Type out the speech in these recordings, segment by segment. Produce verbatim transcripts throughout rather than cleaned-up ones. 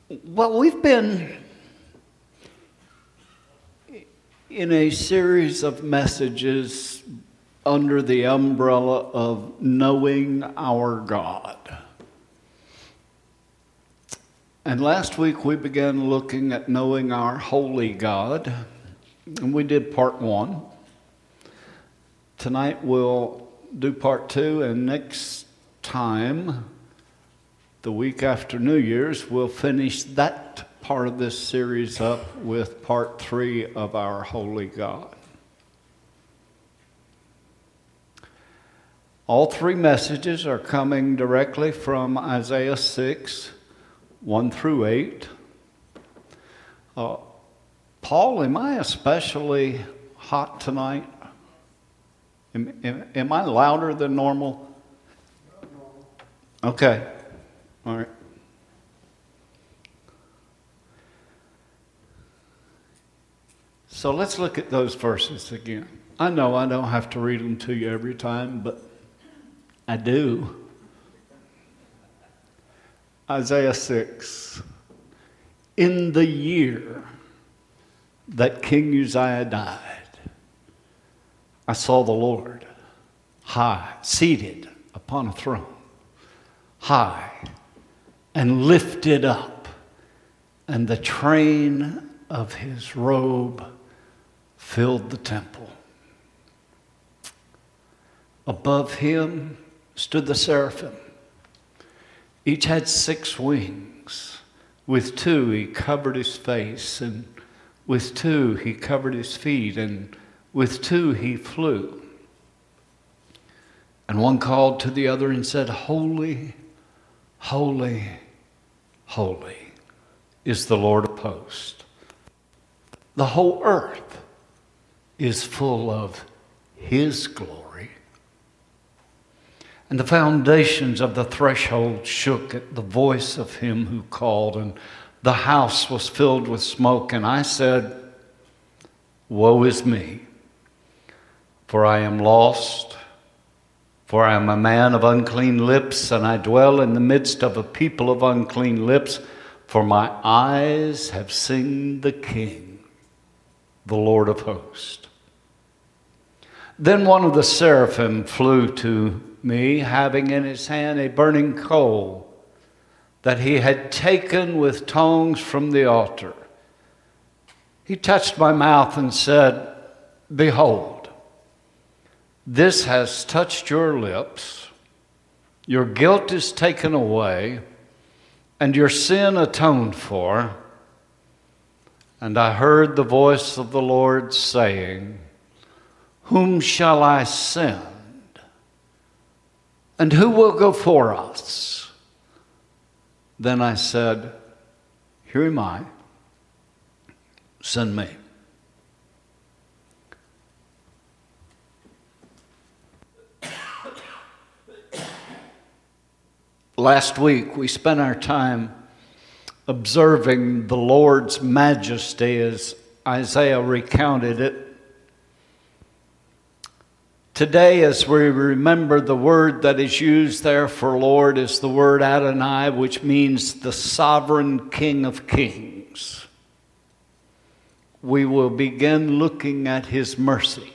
Well, we've been in a series of messages under the umbrella of knowing our God. And last week we began looking at knowing our holy God, and we did part one. Tonight we'll do part two, and next time, the week after New Year's, we'll finish that part of this series up with part three of our holy God. All three messages are coming directly from Isaiah six, one through eight. Uh, Paul, am I especially hot tonight? Am, am, am I louder than normal? Okay. All right. So let's look at those verses again. I know I don't have to read them to you every time, but I do. Isaiah six. In the year that King Uzziah died, I saw the Lord high, seated upon a throne, high and lifted up, and the train of his robe filled the temple. Above him stood the seraphim. Each had six wings. With two he covered his face, and with two he covered his feet, and with two he flew. And one called to the other and said, Holy, holy, holy is the Lord of hosts. The whole earth is full of his glory. And the foundations of the threshold shook at the voice of him who called, and the house was filled with smoke. And I said, Woe is me, for I am lost, for I am a man of unclean lips, and I dwell in the midst of a people of unclean lips, for my eyes have seen the King, the Lord of hosts. Then one of the seraphim flew to me, having in his hand a burning coal that he had taken with tongs from the altar. He touched my mouth and said, Behold, this has touched your lips. Your guilt is taken away, and your sin atoned for. And I heard the voice of the Lord saying, Whom shall I send? And who will go for us? Then I said, Here am I. Send me. Last week, we spent our time observing the Lord's majesty as Isaiah recounted it. Today, as we remember, the word that is used there for Lord is the word Adonai, which means the sovereign King of kings. We will begin looking at his mercy.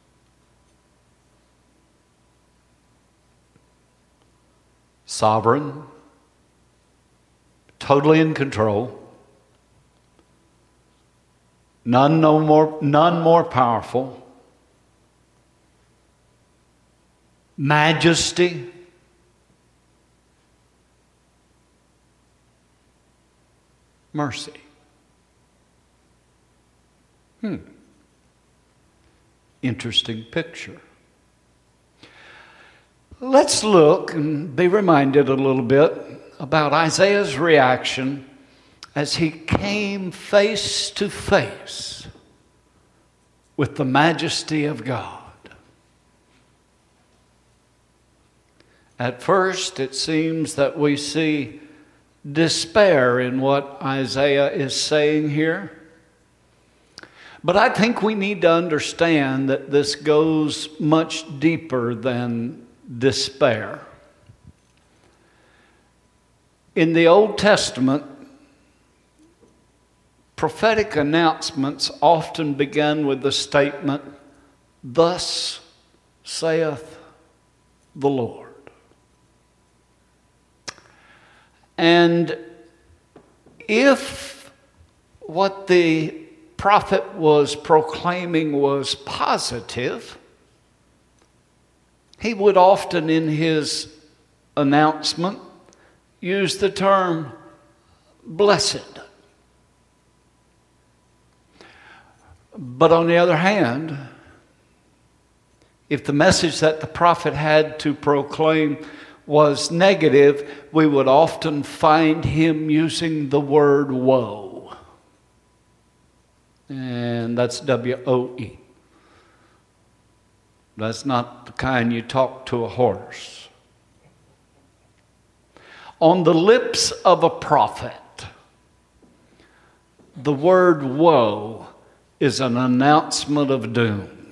Sovereign, totally in control, none no more, none more powerful. Majesty, mercy. Hmm. Interesting picture. Let's look and be reminded a little bit about Isaiah's reaction as he came face to face with the majesty of God. At first, it seems that we see despair in what Isaiah is saying here. But I think we need to understand that this goes much deeper than despair. In the Old Testament, Prophetic announcements often begin with the statement, "Thus saith the Lord." And if what the prophet was proclaiming was positive, he would often in his announcement use the term "blessed." But on the other hand, if the message that the prophet had to proclaim was negative, we would often find him using the word woe. And that's W O E. That's not the kind you talk to a horse. On the lips of a prophet, the word woe is an announcement of doom.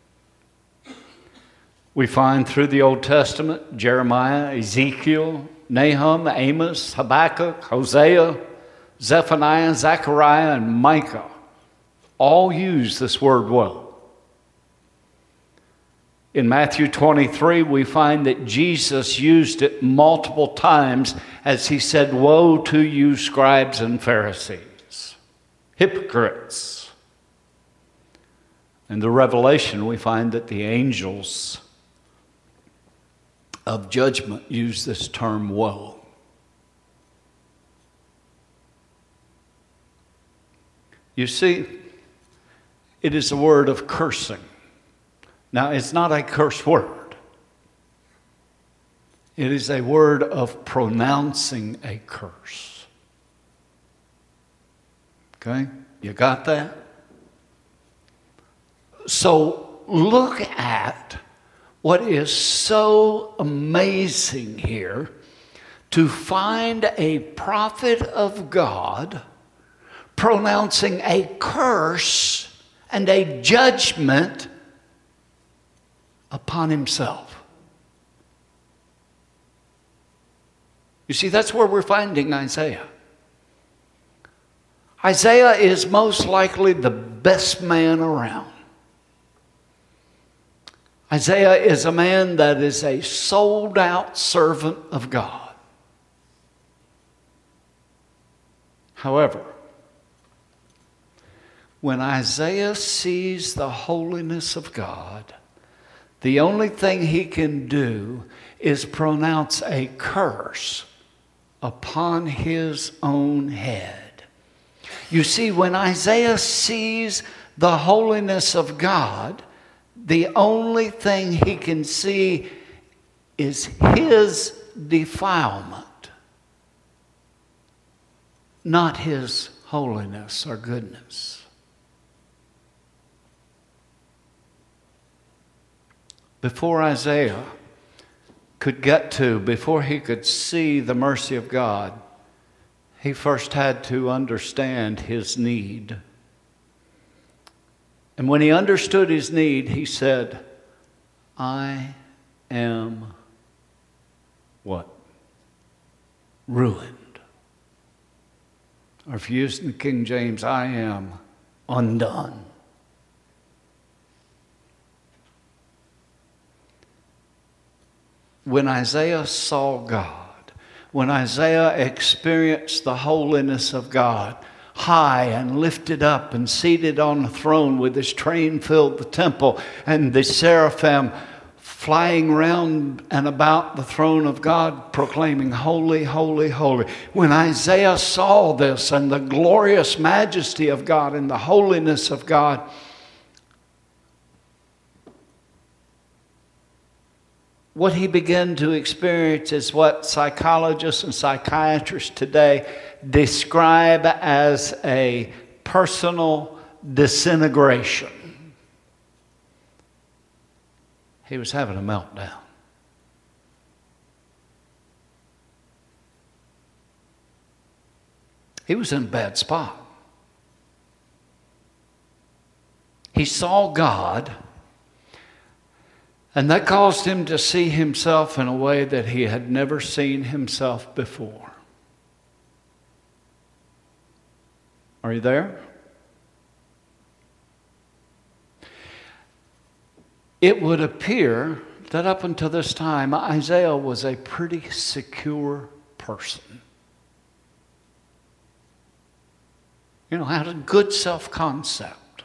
We find through the Old Testament, Jeremiah, Ezekiel, Nahum, Amos, Habakkuk, Hosea, Zephaniah, Zechariah, and Micah all use this word woe. In Matthew twenty-three, we find that Jesus used it multiple times as he said, "Woe to you, scribes and Pharisees, hypocrites." In the Revelation, we find that the angels of judgment use this term woe. You see, it is a word of cursing. Now, it's not a curse word. It is a word of pronouncing a curse. Okay? You got that? So look at what is so amazing here, to find a prophet of God pronouncing a curse and a judgment upon himself. You see, that's where we're finding Isaiah. Isaiah is most likely the best man around. Isaiah is a man that is a sold-out servant of God. However, when Isaiah sees the holiness of God, the only thing he can do is pronounce a curse upon his own head. You see, when Isaiah sees the holiness of God, the only thing he can see is his defilement, not his holiness or goodness. Before Isaiah could get to, before he could see the mercy of God, he first had to understand his need. And when he understood his need, he said, "I am" what? "ruined." Or if you use the King James, "I am undone." When Isaiah saw God, when Isaiah experienced the holiness of God, high and lifted up and seated on the throne with his train filled the temple and the seraphim flying round and about the throne of God proclaiming, "Holy, holy, holy." When Isaiah saw this and the glorious majesty of God and the holiness of God, what he began to experience is what psychologists and psychiatrists today describe as a personal disintegration. He was having a meltdown. He was in a bad spot. He saw God, and that caused him to see himself in a way that he had never seen himself before. Are you there? It would appear that up until this time, Isaiah was a pretty secure person. You know, had a good self-concept.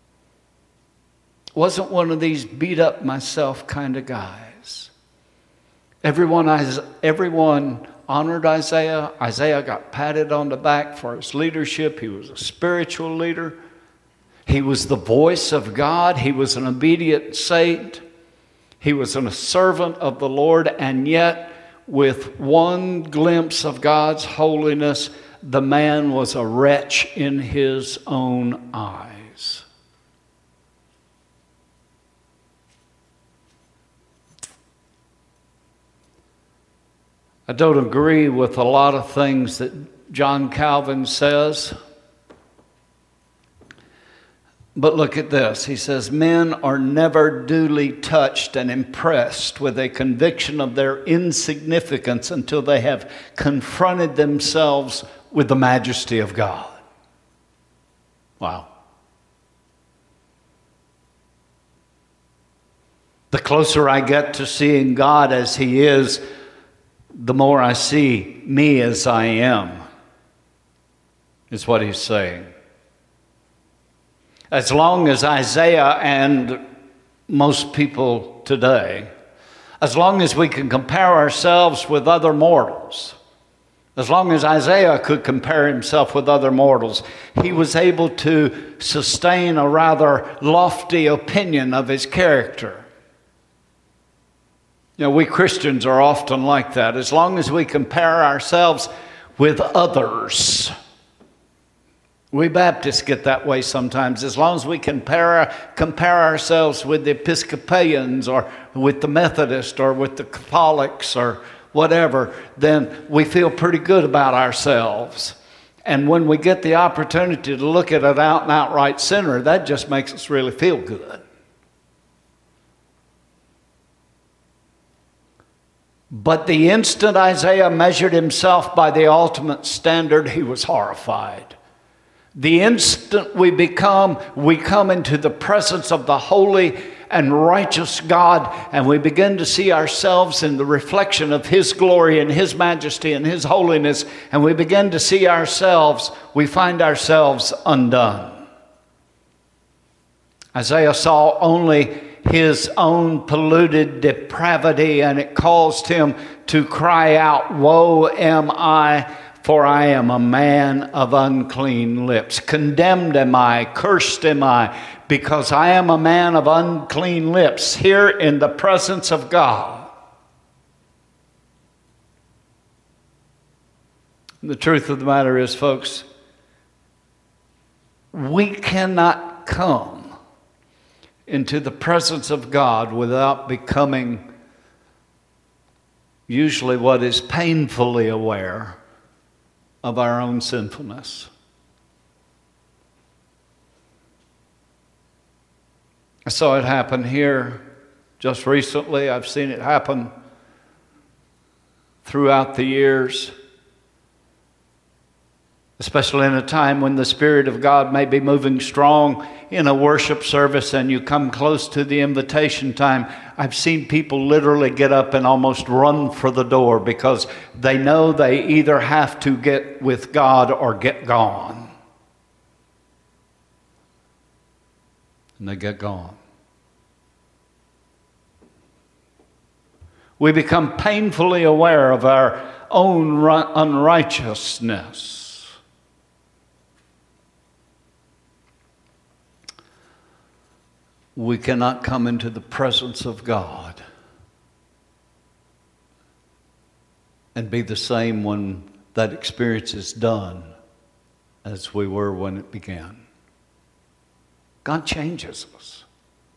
Wasn't one of these beat up myself kind of guys. Everyone, everyone honored Isaiah. Isaiah got patted on the back for his leadership. He was a spiritual leader. He was the voice of God. He was an obedient saint. He was a servant of the Lord. And yet, with one glimpse of God's holiness, the man was a wretch in his own eyes. I don't agree with a lot of things that John Calvin says. But look at this. He says, men are never duly touched and impressed with a conviction of their insignificance until they have confronted themselves with the majesty of God. Wow. The closer I get to seeing God as He is, the more I see me as I am, is what he's saying. As long as Isaiah and most people today, as long as we can compare ourselves with other mortals, as long as Isaiah could compare himself with other mortals, he was able to sustain a rather lofty opinion of his character. You know, we Christians are often like that. As long as we compare ourselves with others. We Baptists get that way sometimes. As long as we compare, compare ourselves with the Episcopalians or with the Methodists or with the Catholics or whatever, then we feel pretty good about ourselves. And when we get the opportunity to look at an out and outright sinner, that just makes us really feel good. But the instant Isaiah measured himself by the ultimate standard, he was horrified. The instant we become, we come into the presence of the holy and righteous God, and we begin to see ourselves in the reflection of His glory and His majesty and His holiness, and we begin to see ourselves, we find ourselves undone. Isaiah saw only his own polluted depravity, and it caused him to cry out, "Woe am I, for I am a man of unclean lips. Condemned am I, cursed am I, because I am a man of unclean lips," here in the presence of God. And the truth of the matter is, folks, we cannot come into the presence of God without becoming usually what is painfully aware of our own sinfulness. I saw it happen here just recently. I've seen it happen throughout the years, especially in a time when the Spirit of God may be moving strong in a worship service and you come close to the invitation time. I've seen people literally get up and almost run for the door because they know they either have to get with God or get gone. And they get gone. We become painfully aware of our own unrighteousness. We cannot come into the presence of God and be the same when that experience is done as we were when it began. God changes us.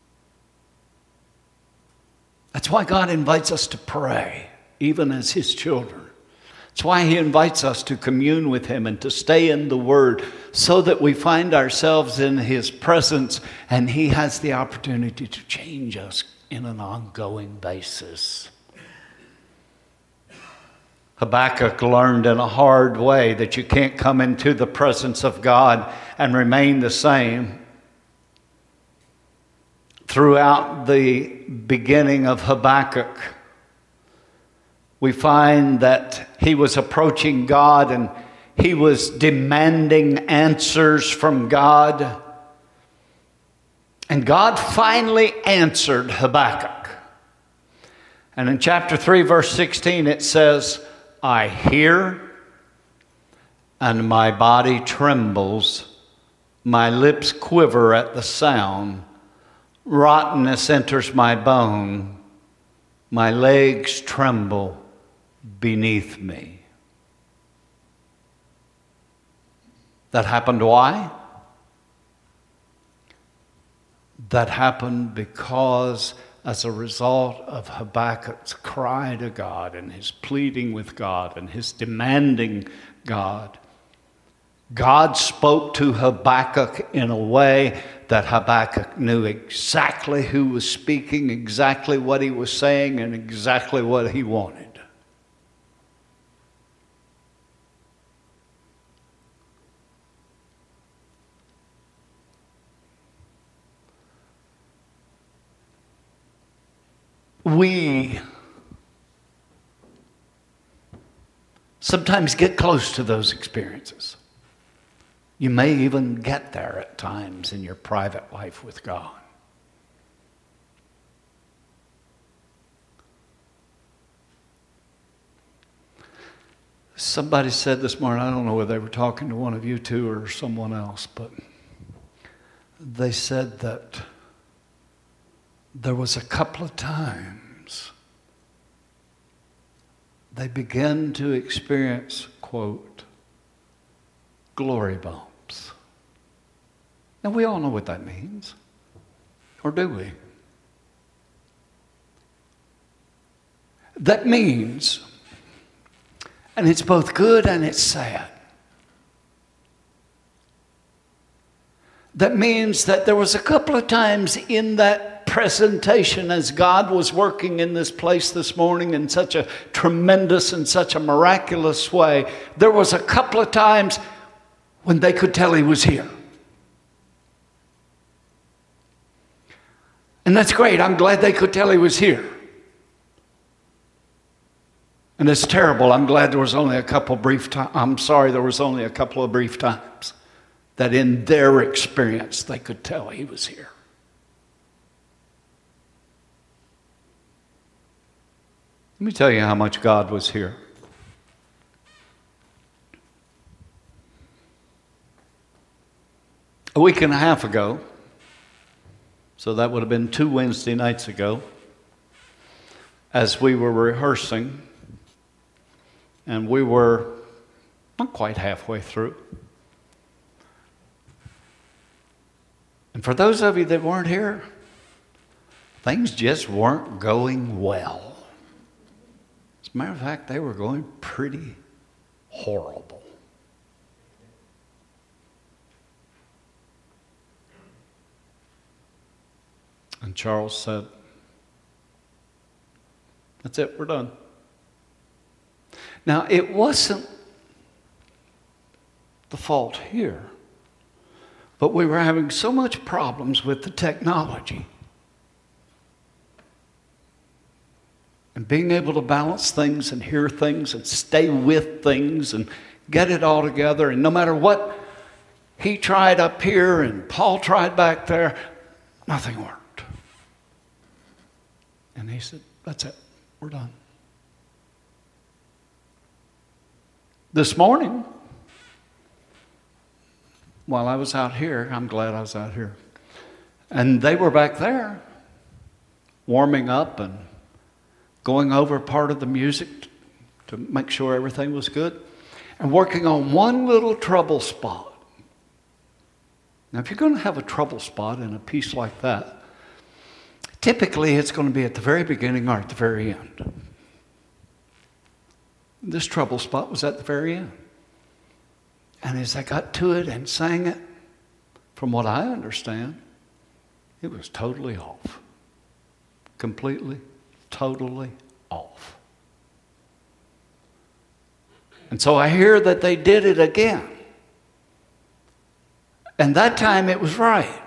That's why God invites us to pray, even as His children. That's why He invites us to commune with Him and to stay in the Word so that we find ourselves in His presence and He has the opportunity to change us in an ongoing basis. Habakkuk learned in a hard way that you can't come into the presence of God and remain the same. Throughout the beginning of Habakkuk, we find that he was approaching God and he was demanding answers from God. And God finally answered Habakkuk. And in chapter three, verse sixteen, it says, I hear, and my body trembles. My lips quiver at the sound. Rottenness enters my bone. My legs tremble beneath me. That happened why? That happened because as a result of Habakkuk's cry to God and his pleading with God and his demanding God, God spoke to Habakkuk in a way that Habakkuk knew exactly who was speaking, exactly what he was saying, and exactly what he wanted. We sometimes get close to those experiences. You may even get there at times in your private life with God. Somebody said this morning, I don't know whether they were talking to one of you two or someone else, but they said that there was a couple of times they began to experience, quote, glory bumps. Now, we all know what that means. Or do we? That means, and it's both good and it's sad. That means that there was a couple of times in that presentation as God was working in this place this morning in such a tremendous and such a miraculous way, there was a couple of times when they could tell he was here. And that's great. I'm glad they could tell he was here. And it's terrible. I'm glad there was only a couple brief times. I'm sorry there was only a couple of brief times that in their experience they could tell he was here. Let me tell you how much God was here. A week and a half ago, so that would have been two Wednesday nights ago, as we were rehearsing, and we were not quite halfway through. And for those of you that weren't here, things just weren't going well. As a matter of fact, they were going pretty horrible. And Charles said, that's it, we're done. Now, it wasn't the fault here, but we were having so much problems with the technology. And being able to balance things and hear things and stay with things and get it all together. And no matter what he tried up here and Paul tried back there, nothing worked. And he said, that's it, we're done. This morning, while I was out here, I'm glad I was out here, and they were back there warming up and going over part of the music to make sure everything was good, and working on one little trouble spot. Now, if you're going to have a trouble spot in a piece like that, typically it's going to be at the very beginning or at the very end. This trouble spot was at the very end. And as I got to it and sang it, from what I understand, it was totally off. Completely, totally off. And so I hear that they did it again. And that time it was right.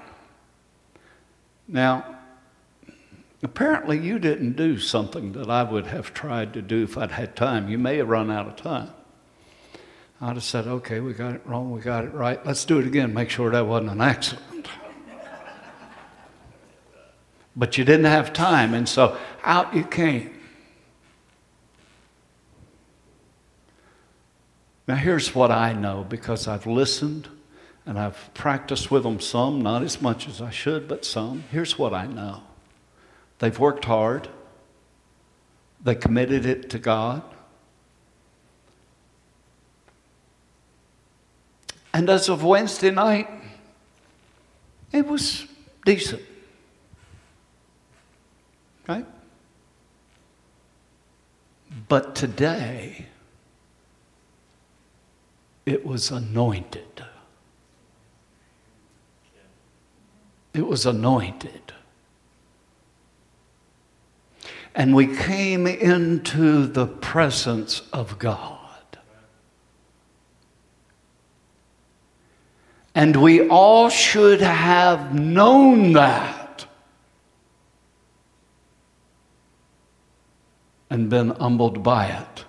Now, apparently you didn't do something that I would have tried to do if I'd had time. You may have run out of time. I'd have said, okay, we got it wrong, we got it right. Let's do it again, make sure that wasn't an accident. But you didn't have time, and so out you came. Now here's what I know, because I've listened and I've practiced with them some, not as much as I should, but some. Here's what I know. They've worked hard. They committed it to God. And as of Wednesday night, it was decent. Right? But today, it was anointed. It was anointed. And we came into the presence of God. And we all should have known that and been humbled by it.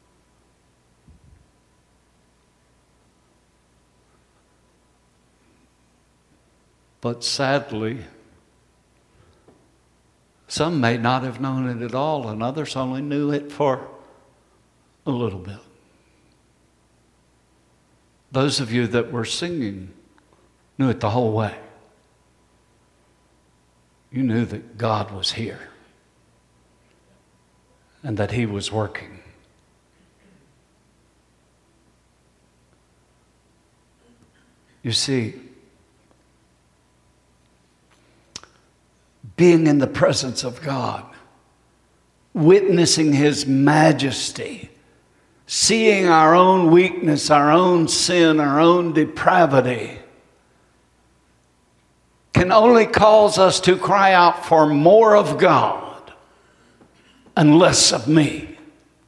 But sadly, some may not have known it at all, and others only knew it for a little bit. Those of you that were singing knew it the whole way. You knew that God was here and that He was working. You see, being in the presence of God, witnessing His majesty, seeing our own weakness, our own sin, our own depravity, can only cause us to cry out for more of God and less of me.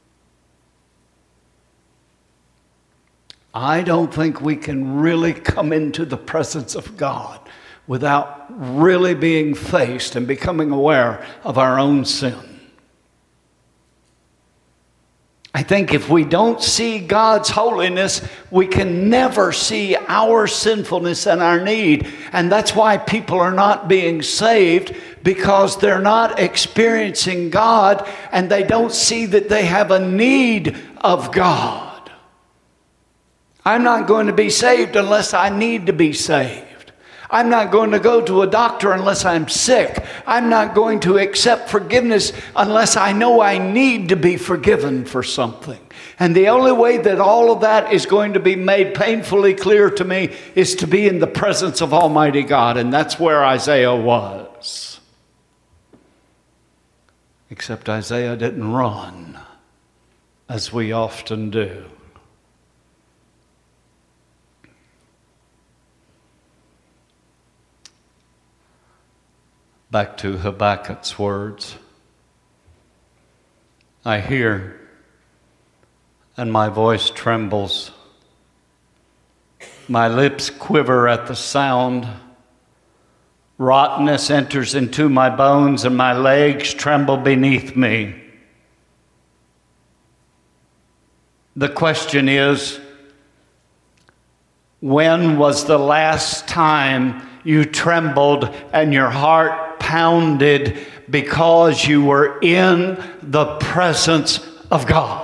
I don't think we can really come into the presence of God without really being faced and becoming aware of our own sin. I think if we don't see God's holiness, we can never see our sinfulness and our need. And that's why people are not being saved, because they're not experiencing God and they don't see that they have a need of God. I'm not going to be saved unless I need to be saved. I'm not going to go to a doctor unless I'm sick. I'm not going to accept forgiveness unless I know I need to be forgiven for something. And the only way that all of that is going to be made painfully clear to me is to be in the presence of Almighty God. And that's where Isaiah was. Except Isaiah didn't run, as we often do. Back to Habakkuk's words. I hear, and my voice trembles. My lips quiver at the sound. Rottenness enters into my bones, and my legs tremble beneath me. The question is, when was the last time you trembled and your heart pounded because you were in the presence of God?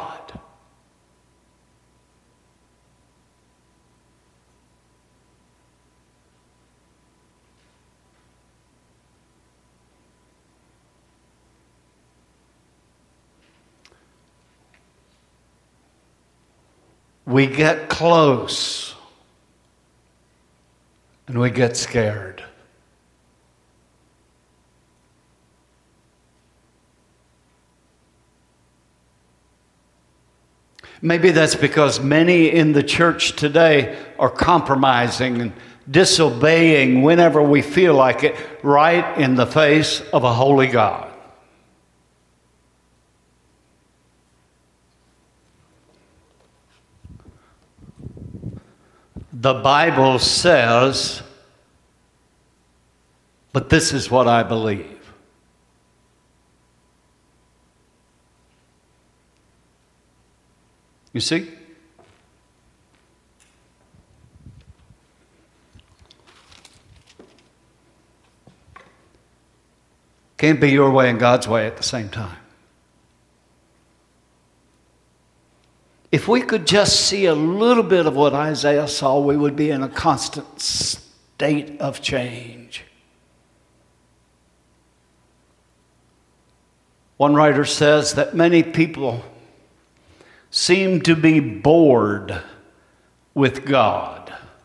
We get close and we get scared. Maybe that's because many in the church today are compromising and disobeying whenever we feel like it, right in the face of a holy God. the Bible says, but this is what I believe. You see? Can't be your way and God's way at the same time. If we could just see a little bit of what Isaiah saw, we would be in a constant state of change. One writer says that many people seem to be bored with God.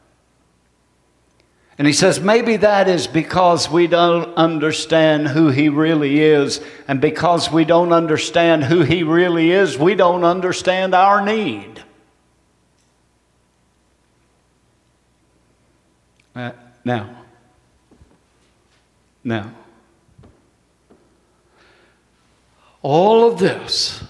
And he says maybe that is because we don't understand who he really is. And because we don't understand who he really is, we don't understand our need. Uh, now, now, all of this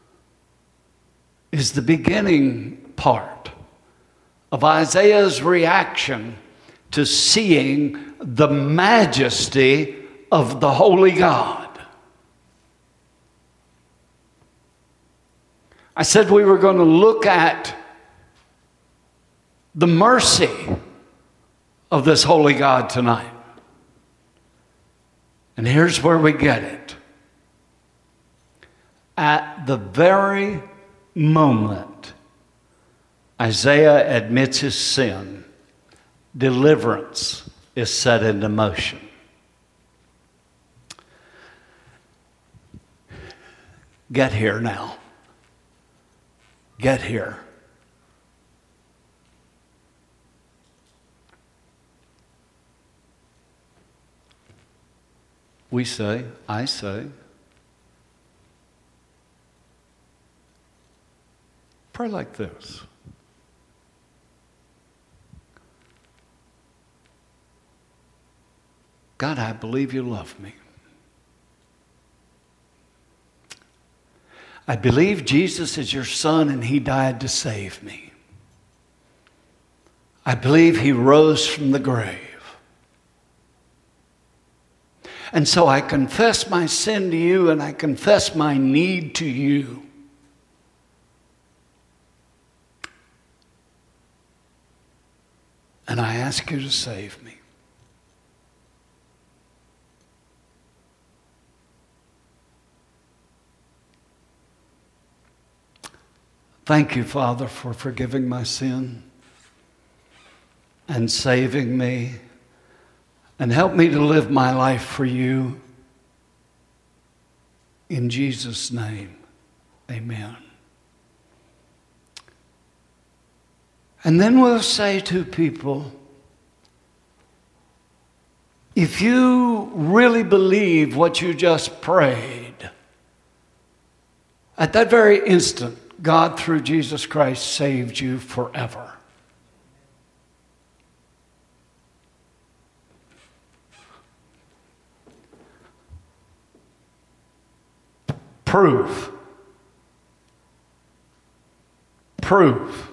is the beginning part of Isaiah's reaction to seeing the majesty of the holy God. I said we were going to look at the mercy of this holy God tonight. And here's where we get it. At the very moment Isaiah admits his sin, deliverance is set into motion. Get here now. Get here. We say, I say, pray like this. God, I believe you love me. I believe Jesus is your son and he died to save me. I believe he rose from the grave. And so I confess my sin to you and I confess my need to you. And I ask you to save me. Thank you, Father, for forgiving my sin and saving me. And help me to live my life for you. In Jesus' name, amen. And then we'll say to people, if you really believe what you just prayed, at that very instant, God, through Jesus Christ, saved you forever. Proof. Proof.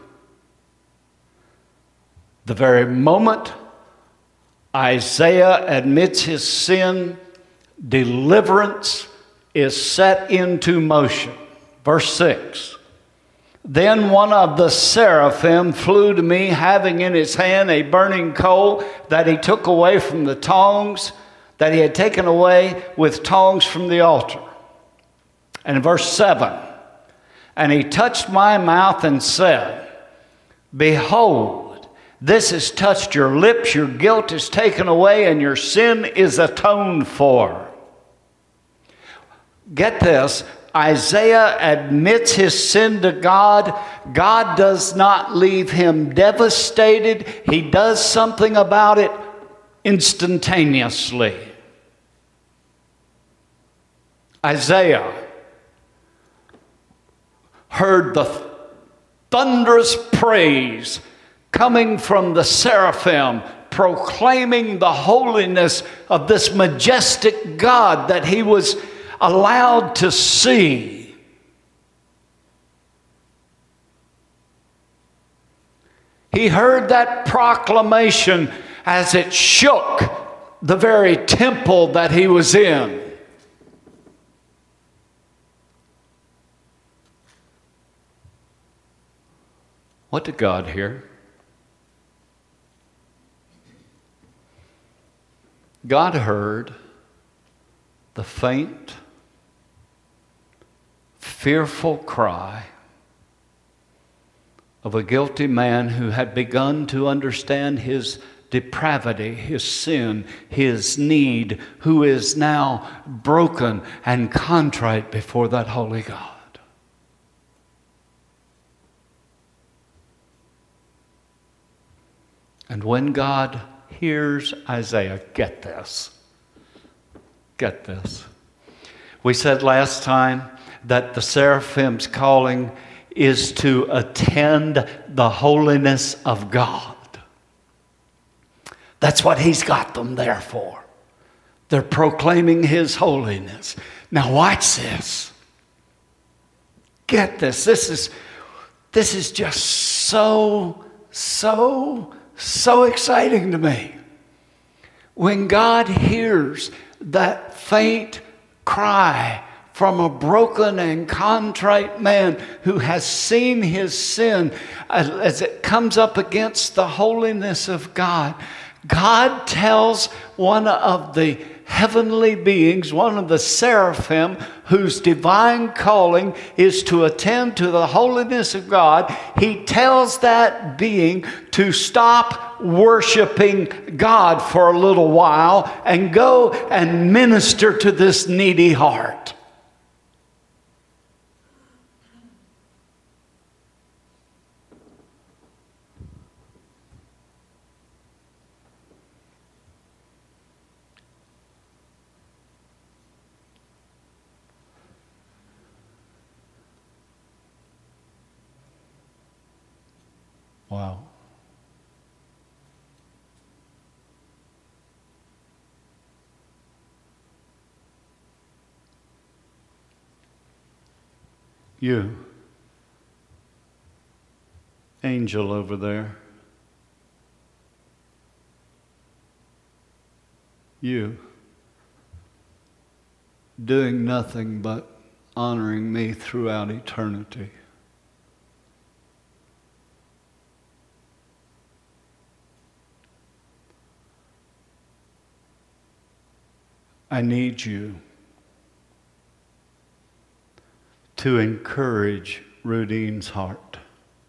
The very moment Isaiah admits his sin, deliverance is set into motion. Verse six. Then one of the seraphim flew to me, having in his hand a burning coal that he took away from the tongs, that he had taken away with tongs from the altar. And in verse seven, and he touched my mouth and said, behold, this has touched your lips, your guilt is taken away, and your sin is atoned for. Get this. Isaiah admits his sin to God. God does not leave him devastated. He does something about it instantaneously. Isaiah heard the thunderous praise coming from the seraphim, proclaiming the holiness of this majestic God that he was allowed to see. He heard that proclamation as it shook the very temple that he was in. What did God hear? God heard the faint, fearful cry of a guilty man who had begun to understand his depravity, his sin, his need, who is now broken and contrite before that holy God. And when God hears Isaiah, get this, get this. We said last time that the seraphim's calling is to attend the holiness of God. That's what he's got them there for. They're proclaiming his holiness. Now watch this. Get this. This is, this is just so, so, so exciting to me. When God hears that faint cry from a broken and contrite man who has seen his sin as it comes up against the holiness of God, God tells one of the heavenly beings, one of the seraphim, whose divine calling is to attend to the holiness of God, he tells that being to stop worshiping God for a little while and go and minister to this needy heart. Wow. You, angel over there, you, doing nothing but honoring me throughout eternity. I need you to encourage Rudine's heart.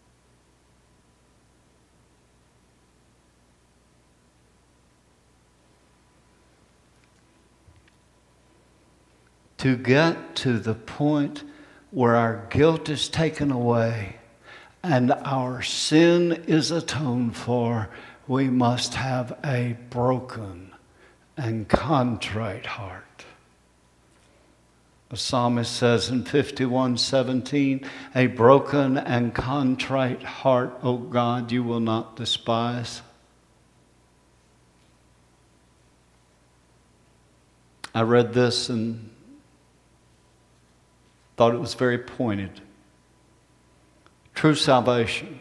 To get to the point where our guilt is taken away and our sin is atoned for, we must have a broken and contrite heart. The psalmist says in fifty-one seventeen, a broken and contrite heart, O God, you will not despise. I read this and thought it was very pointed. True salvation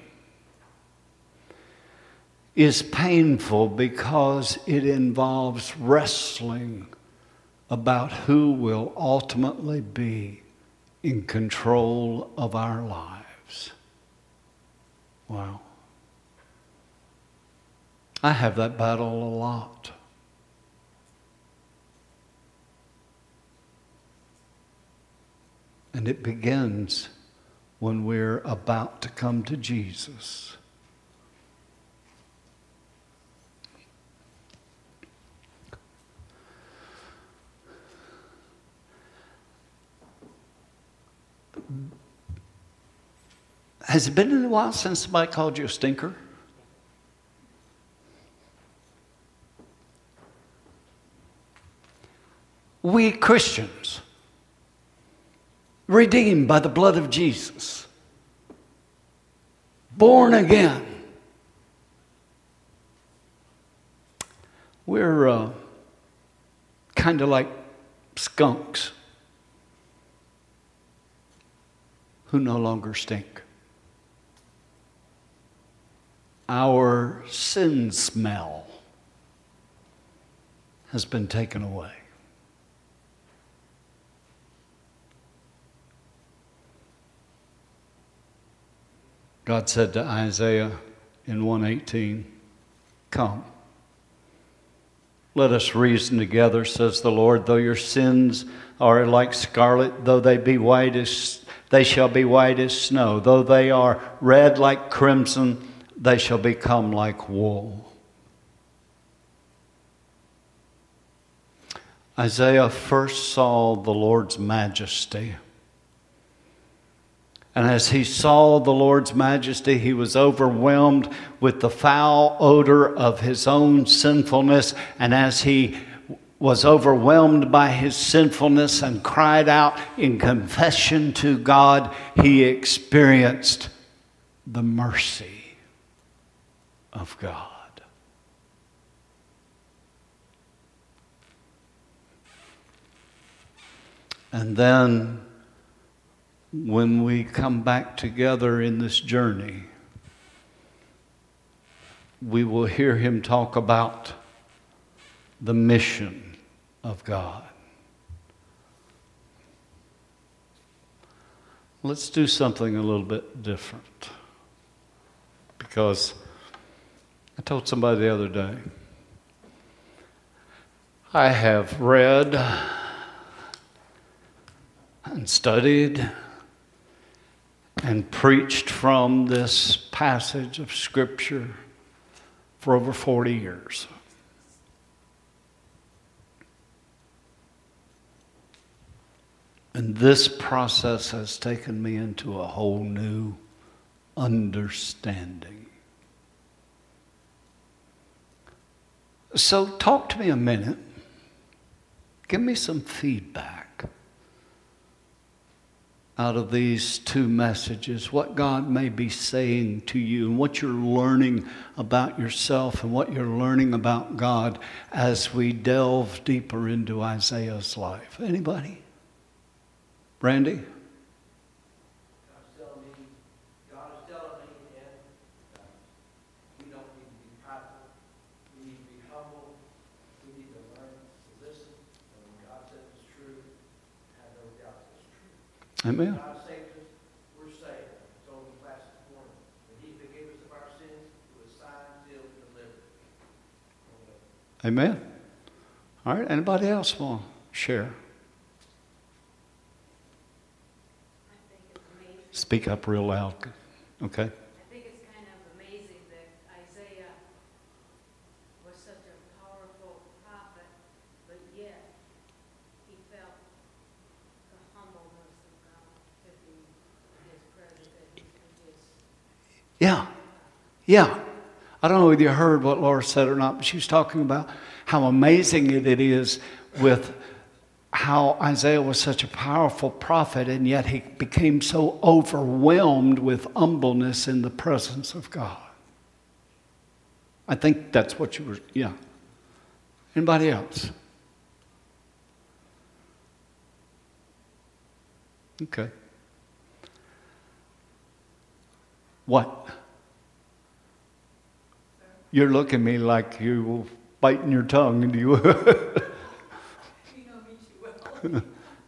is painful because it involves wrestling about who will ultimately be in control of our lives. Wow. I have that battle a lot. And it begins when we're about to come to Jesus. Has it been a while since somebody called you a stinker? We Christians, redeemed by the blood of Jesus, born again, we're uh, kind of like skunks who no longer stink. our sin smell has been taken away. God said to Isaiah in one eighteen, "Come, let us reason together, says the Lord. Though your sins are like scarlet, though they be white as they shall be white as snow. Though they are red like crimson, they shall become like wool." Isaiah first saw the Lord's majesty. And as he saw the Lord's majesty, he was overwhelmed with the foul odor of his own sinfulness. And as he was overwhelmed by his sinfulness and cried out in confession to God, he experienced the mercy of God. And then, when we come back together in this journey, we will hear him talk about the mission of God. Let's do something a little bit different. Because I told somebody the other day, I have read and studied and preached from this passage of Scripture for over forty years. And this process has taken me into a whole new understanding. So talk to me a minute. Give me some feedback out of these two messages, what God may be saying to you and what you're learning about yourself and what you're learning about God as we delve deeper into Isaiah's life. Anybody? Randy? God is telling me, God is telling me that uh, we don't need to be prideful. We need to be humble. We need to learn to listen. And when God says it's true, have no doubt it's true. Amen. God saved us, we're saved. I told the class this morning, when he forgave us of our sins, it was signed, sealed, and delivered. Amen. All right, anybody else want to share? Speak up real loud. Okay. I think it's kind of amazing that Isaiah was such a powerful prophet, but yet he felt the humbleness of God to be his presence and his. Yeah. Yeah. I don't know whether you heard what Laura said or not, but she was talking about how amazing it is with how Isaiah was such a powerful prophet, and yet he became so overwhelmed with humbleness in the presence of God. I think that's what you were, yeah. Anybody else? Okay. What? You're looking at me like you were biting your tongue, do you? um,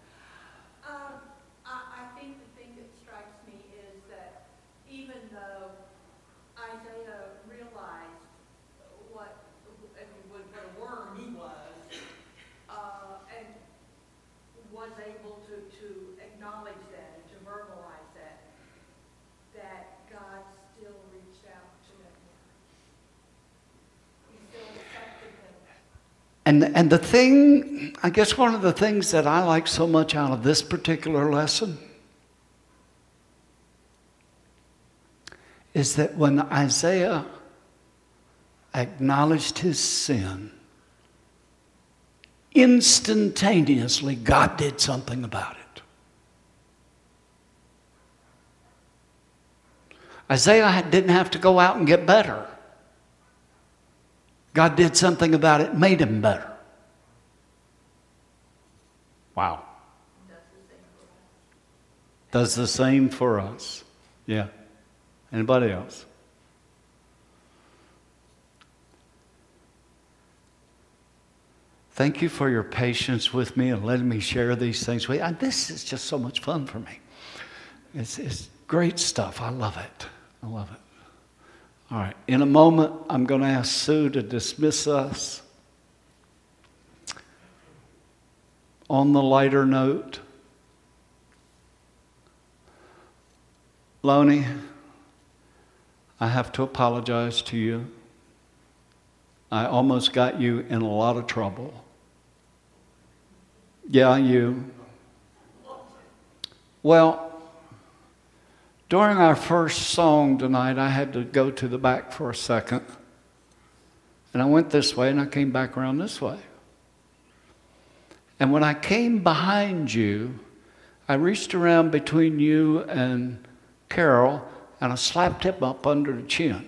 I, I think the thing that strikes me is that even though Isaiah realized what, I mean, what a worm he was, uh, and was able to, to acknowledge that and to verbalize that, that God still reached out to him. He still accepted him. And, and the thing, I guess one of the things that I like so much out of this particular lesson is that when Isaiah acknowledged his sin, instantaneously God did something about it. Isaiah didn't have to go out and get better. God did something about it, made him better. Wow. Does the same for us. Yeah. Anybody else? Thank you for your patience with me and letting me share these things with you. And this is just so much fun for me. It's, it's great stuff. I love it. I love it. All right. In a moment, I'm going to ask Sue to dismiss us. On the lighter note, Lonnie, I have to apologize to you. I almost got you in a lot of trouble. Yeah, you. Well, during our first song tonight, I had to go to the back for a second. And I went this way, and I came back around this way. And when I came behind you, I reached around between you and Carol, and I slapped him up under the chin.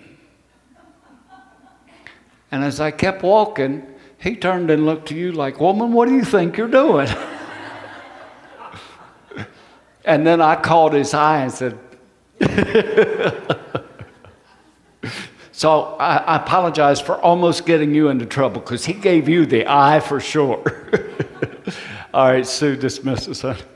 And as I kept walking, he turned and looked to you like, "Woman, what do you think you're doing?" And then I caught his eye and said, so I, I apologize for almost getting you into trouble, because he gave you the eye for sure. All right, Sue, dismiss us, honey.